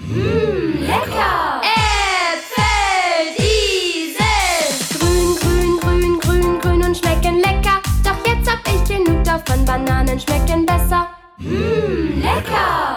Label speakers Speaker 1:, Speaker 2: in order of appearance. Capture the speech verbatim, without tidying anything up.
Speaker 1: Mmm, lecker! Äpfelisel! Grün, grün, grün, grün, grün und schmecken lecker. Doch jetzt hab ich genug davon, Bananen schmecken besser. Mmm, lecker!